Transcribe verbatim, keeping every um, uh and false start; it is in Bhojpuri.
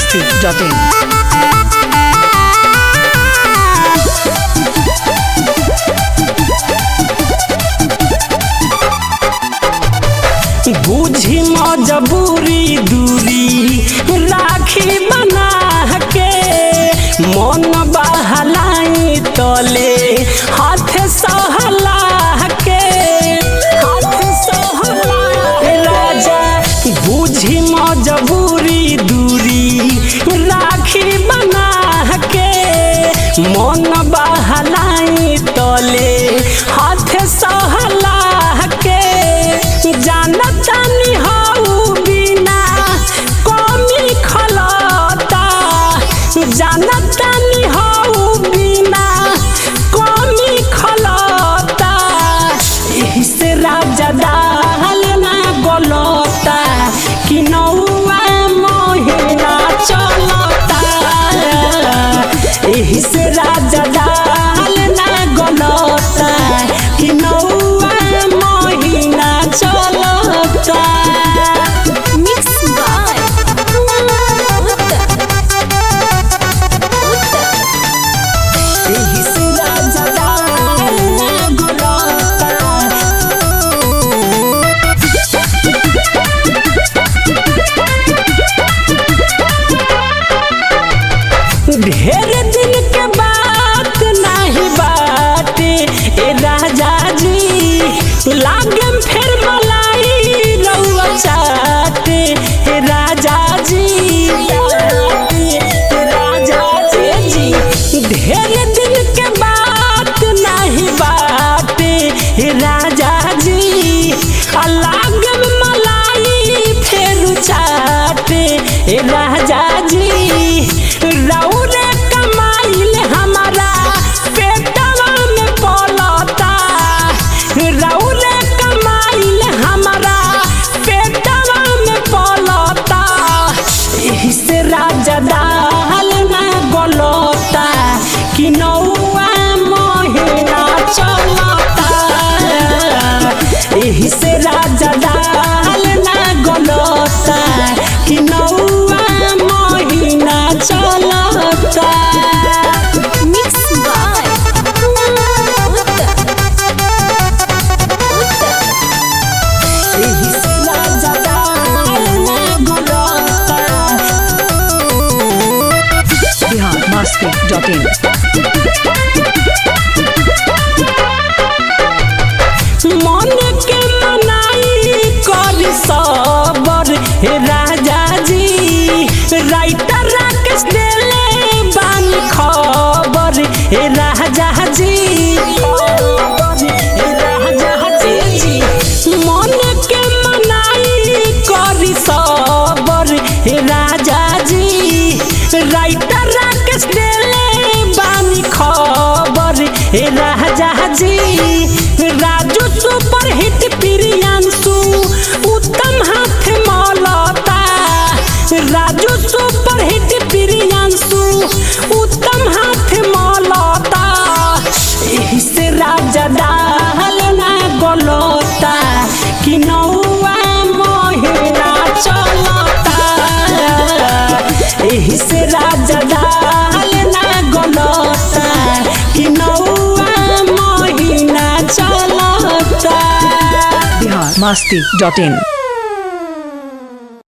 masti dot in. बुझी मजबूरी दूरी राखी बना के मन बहलाई तले हाथ सहला के हाथ सहला राजा बुझी मजबूरी दूरी राखी बना के मन बहलाई तले हाथ सहला के जानतानी हऊ बिना कमी खलता जानतानी हऊ बिना कमी खलता एही से राजा दाल ना गलता कि नौआ महीना चलता एही से राजा दाल ना गलता कि नौआ महीना चलता Mix by एही से राजा दाल ना गलता ढेर दिन के बात नहीं बाटे ए राजा जी लागम फिर मलाई रउआ चाटे ए राजा जी ए राजा जी ढेर दिन के बात नहीं बाटे ए राजा जी लागम मलाई फिर चाटे ए राजा जी रउरे कमाइल हमारा पेटवा में पलता रउरे कमाइल हमारा पेटवा में पलता एही से राजा दाल ना गलता कि नौआ महीना चलता एही से राजा दाल ना गलता कि नौआ महीना चलता Mix by एही से राजा दाल ना गलता Bihar masti dot in. मन के मनाई कर सबर हे राजा जी राइटर राकेश देले बानी खबर हे राजा जी हे राजा जी मन के मनाई कर सबर हे राजा जी राइटर राकेश देले बानी खबर हे राजा जी राजू सुपर हिट प्रियांशु उत्तम हाथ मलता राजू सुपर हिट प्रियांशु उत्तम हाथ मलता एही से राजा दाल ना गलता कि नौआ महीना चलता एही से राजा दाल ना गलता कि नौआ महीना चलता Bihar masti dot in.